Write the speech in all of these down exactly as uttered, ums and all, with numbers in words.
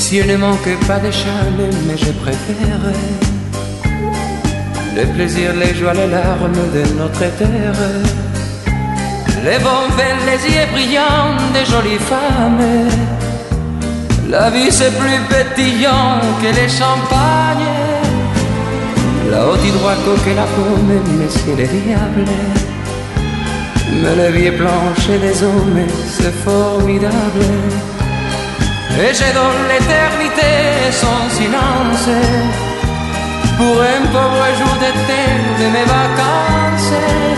Si elle ne manque pas de charme, mais je préfère le plaisir, les joies, les larmes de notre terre, les bons vins, les yeux brillants des jolies femmes. La vie c'est plus pétillant que les champagnes, la haute droite que la pomme, mais c'est le diable. Mais la vie est planche des hommes, c'est formidable. Et j'ai dans l'éternité son silence pour un pauvre jour d'été de mes vacances.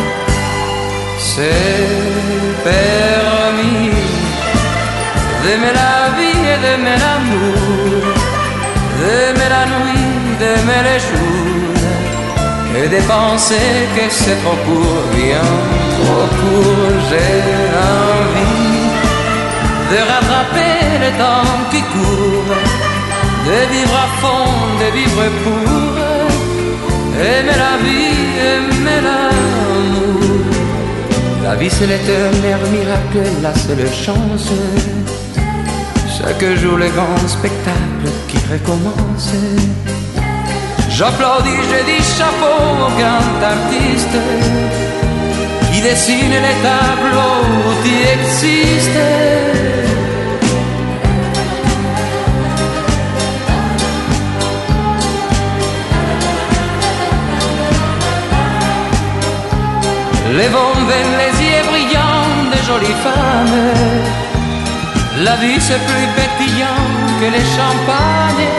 C'est permis d'aimer la vie et d'aimer l'amour, d'aimer la nuit, d'aimer les jours, et de penser que c'est trop court, bien trop court. J'ai envie de rattraper le temps qui court, de vivre à fond, de vivre pour aimer la vie, aimer l'amour. La vie c'est l'éternel miracle, la seule chance. Chaque jour le grand spectacle qui recommence. J'applaudis, je dis chapeau au grand artiste qui dessine les tableaux qui existent. Les bons vins, les yeux brillants de jolies femmes. La vie c'est plus pétillant que les champagnes.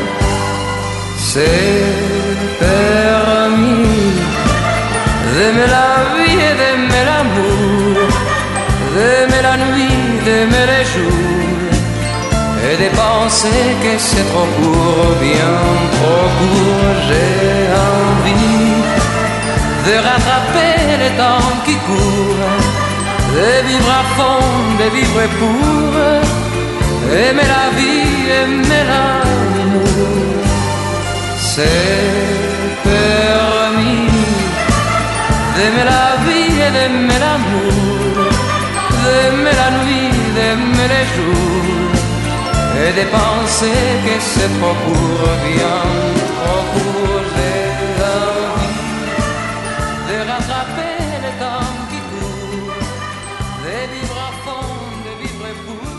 C'est permis d'aimer la vie et d'aimer l'amour, d'aimer la nuit, d'aimer les jours, et de penser que c'est trop court, bien trop court. J'ai envie de rattraper le temps qui court, de vivre à fond, de vivre pour aimer la vie, aimer l'amour. C'est permis d'aimer la vie et d'aimer l'amour, d'aimer la nuit, d'aimer les jours, et de penser que c'est trop court, bien trop court. J'ai envie de rattraper le temps qui court, de vivre à fond, de vivre pour